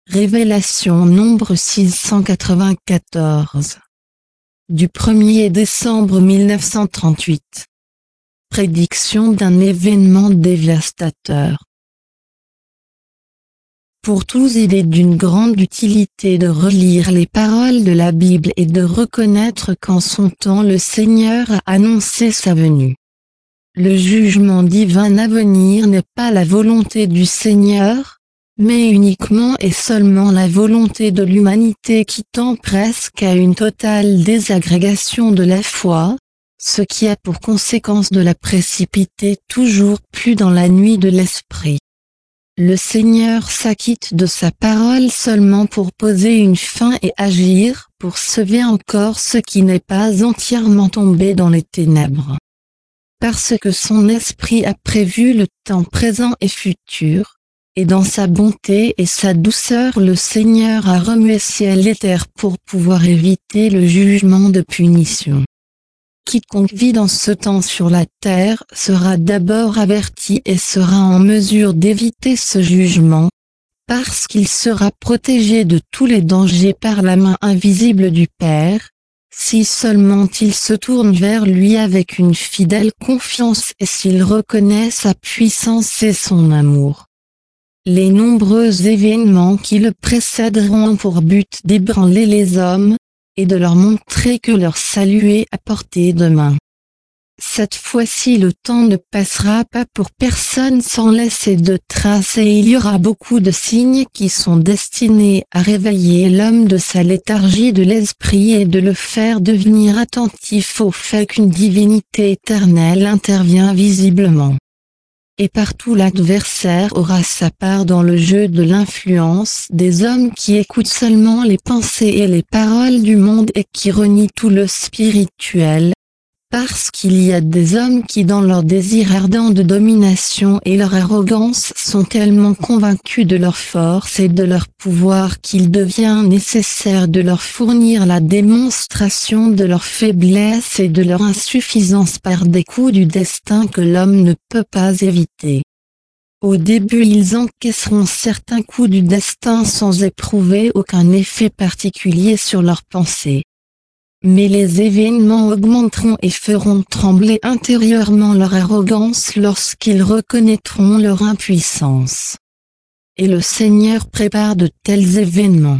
Révélation Nombre 694. Du 1er décembre 1938. Prédiction d'un événement dévastateur. Pour tous, il est d'une grande utilité de relire les paroles de la Bible et de reconnaître qu'en son temps le Seigneur a annoncé sa venue. Le jugement divin à venir n'est pas la volonté du Seigneur, mais uniquement et seulement la volonté de l'humanité qui tend presque à une totale désagrégation de la foi, ce qui a pour conséquence de la précipiter toujours plus dans la nuit de l'esprit. Le Seigneur s'acquitte de sa parole seulement pour poser une fin et agir pour sauver encore ce qui n'est pas entièrement tombé dans les ténèbres. Parce que son esprit a prévu le temps présent et futur, et dans sa bonté et sa douceur le Seigneur a remué ciel et terre pour pouvoir éviter le jugement de punition. Quiconque vit dans ce temps sur la terre sera d'abord averti et sera en mesure d'éviter ce jugement, parce qu'il sera protégé de tous les dangers par la main invisible du Père, si seulement il se tourne vers lui avec une fidèle confiance et s'il reconnaît sa puissance et son amour. Les nombreux événements qui le précéderont ont pour but d'ébranler les hommes, et de leur montrer que leur salut est à portée de main. Cette fois-ci le temps ne passera pas pour personne sans laisser de traces et il y aura beaucoup de signes qui sont destinés à réveiller l'homme de sa léthargie de l'esprit et de le faire devenir attentif au fait qu'une divinité éternelle intervient visiblement. Et partout l'adversaire aura sa part dans le jeu de l'influence des hommes qui écoutent seulement les pensées et les paroles du monde et qui renient tout le spirituel, parce qu'il y a des hommes qui dans leur désir ardent de domination et leur arrogance sont tellement convaincus de leur force et de leur pouvoir qu'il devient nécessaire de leur fournir la démonstration de leur faiblesse et de leur insuffisance par des coups du destin que l'homme ne peut pas éviter. Au début ils encaisseront certains coups du destin sans éprouver aucun effet particulier sur leurs pensées. Mais les événements augmenteront et feront trembler intérieurement leur arrogance lorsqu'ils reconnaîtront leur impuissance. Et le Seigneur prépare de tels événements.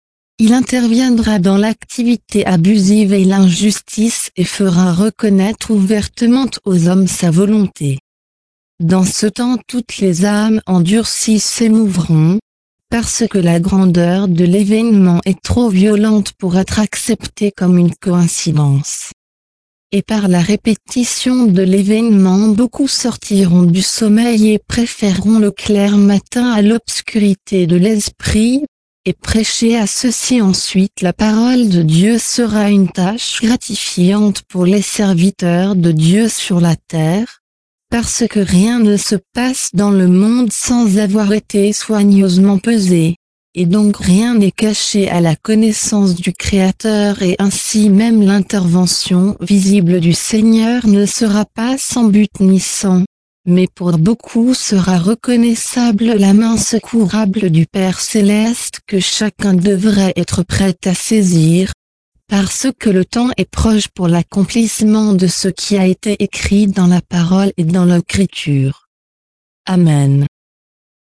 Il interviendra dans l'activité abusive et l'injustice et fera reconnaître ouvertement aux hommes sa volonté. Dans ce temps toutes les âmes endurcies s'émouvront, parce que la grandeur de l'événement est trop violente pour être acceptée comme une coïncidence. Et par la répétition de l'événement beaucoup sortiront du sommeil et préféreront le clair matin à l'obscurité de l'esprit, et prêcher à ceux-ci ensuite la parole de Dieu sera une tâche gratifiante pour les serviteurs de Dieu sur la terre, parce que rien ne se passe dans le monde sans avoir été soigneusement pesé, et donc rien n'est caché à la connaissance du Créateur et ainsi même l'intervention visible du Seigneur ne sera pas sans but ni sans, mais pour beaucoup sera reconnaissable la main secourable du Père Céleste que chacun devrait être prêt à saisir, parce que le temps est proche pour l'accomplissement de ce qui a été écrit dans la parole et dans l'écriture. Amen.